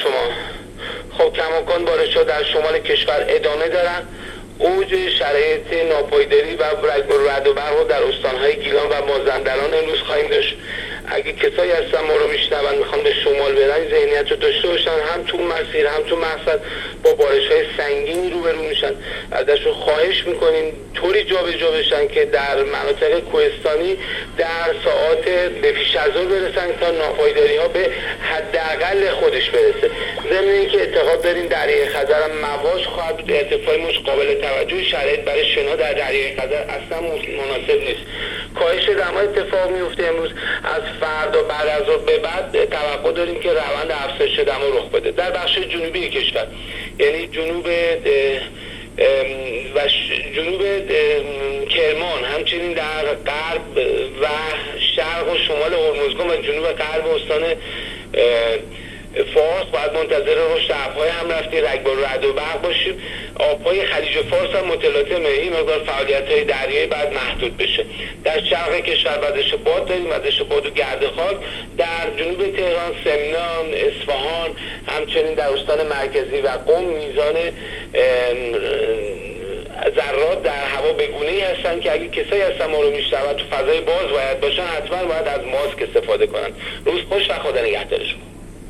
شما. خب کماکان بارش‌ها در شمال کشور ادامه دارن. اوج شرایط ناپایداری و رعد و برق در استان‌های گیلان و مازندران امروز خواهیم داشت. اگه کسایی هستن ما رو میشنون میخوان به شمال برن، ذهنیت رو داشته باشن، هم تو مسیر هم تو مقصد با بارش‌های سنگینی روبرو میشن. ازشون خواهش میکنیم طوری جابجا بشن که در مناطق کوهستانی در ساعات به پیش از ظهر برسن تا ناپایداری‌ها به حداقل خودش برسه. ضمن اینکه اعتقاد داریم دریای خزر هم مواج خواهد بود، ارتفاع موج قابل توجه، شرایط برای شنا در دریای خزر اصلا مناسب نیست. کاهش دما اتفاق میفته امروز. از فردا بعد از ظهر به بعد توقع داریم که روند افزایش دما رخ بده. در بخش جنوبی کشور یعنی جنوب کرمان، همچنین در غرب و شرق و شمال هرمزگان و جنوب غرب استان فارس باید منتظر رشد ابرهای همرفتی رگبار و رعد و برق باشیم. آبهای خلیج فارس هم متلاطمه، این مقدار فعالیت‌های دریایی باید محدود بشه. در شرق کشور وزش باد داریم، وزش باد و گرد خاک. در جنوب تهران، سمنان، اصفهان، همچنین در استان مرکزی و قم میزان ذرات در هوا به گونه‌ای هستن که اگه کسایی هستن ما رو میشنون تو فضای باز باید باشن، حتما باید از ماسک استفاده کنن. روز خوش و خدا نگهدارشون.